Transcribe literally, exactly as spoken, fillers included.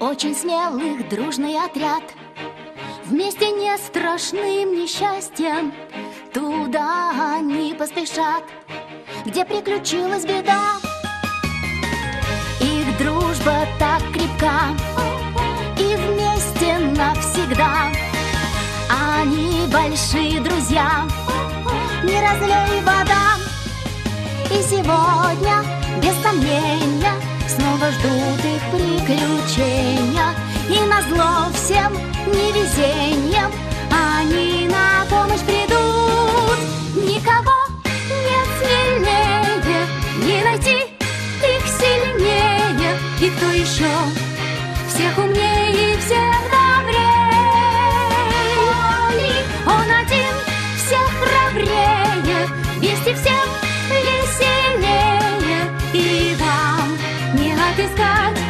очень смелых дружный отряд. Вместе не страшным несчастьем туда они поспешат, где приключилась беда. Их дружба так крепка, и вместе навсегда. Они большие друзья, не разлей вода. И сегодня, без сомнения, снова ждут их приключения. И назло всем невезением они на помощь придут. Никого нет смелее, не найти их сильнее. И кто еще всех умнее и всех добрее? Он один всех храбрее, вместе всем веселее. И вам не отыскать